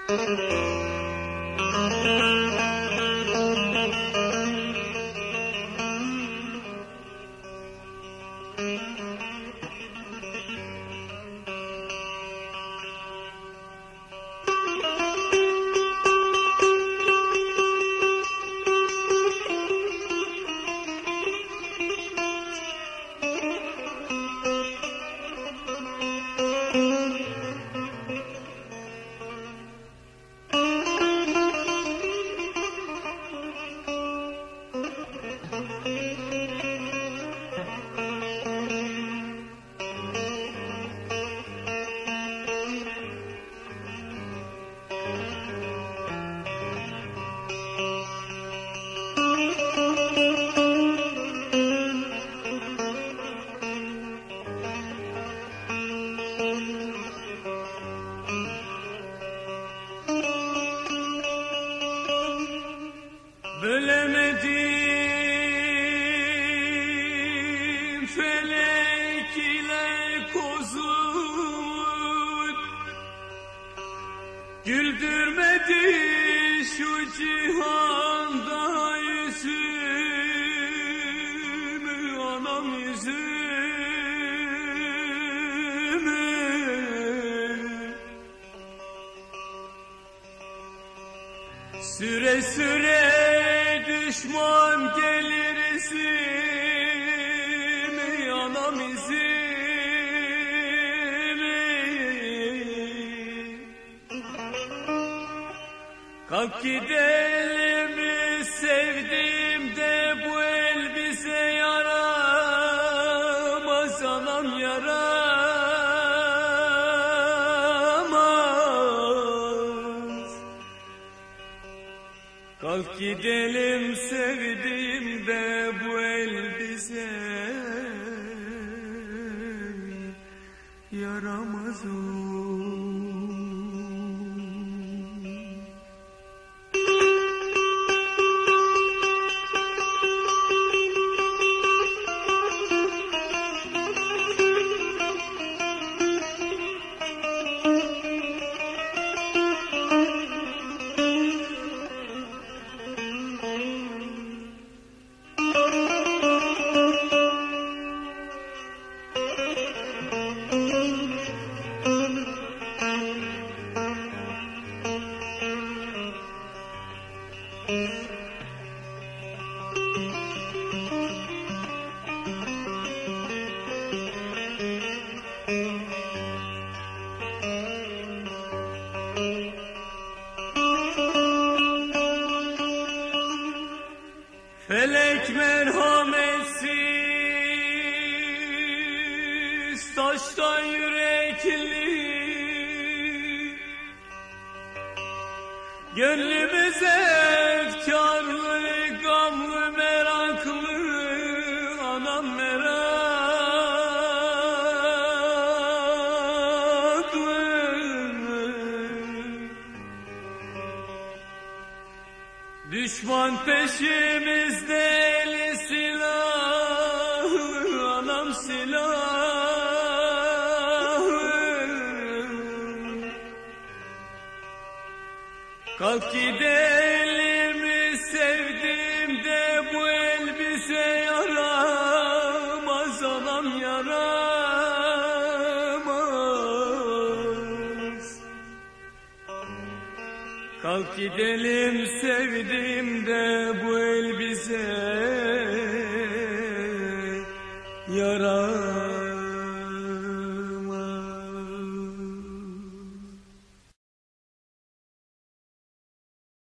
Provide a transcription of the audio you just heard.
Bölemedim felek ile kozun, güldürmedi şu cihanda yüzümü, anam yüzümü. Süre süre düşman gelir izimi, anam izimi. Kalk gidelim sevdim de bu elbise yaramaz, anam yaramaz. Kalk gidelim sevdim de bu elbise yaramaz o. Felek merhametsiz, taştan yürekli, gönlümüz efkarlı, gamlı, meraklı, anam meraklı. Düşman peşimizde, eli silahı, anam silahı. Kalk gidelim sevdim de bu elbise yaramaz, anam yaramaz. Kalk gidelim sevdim de bu elbise yaramaz.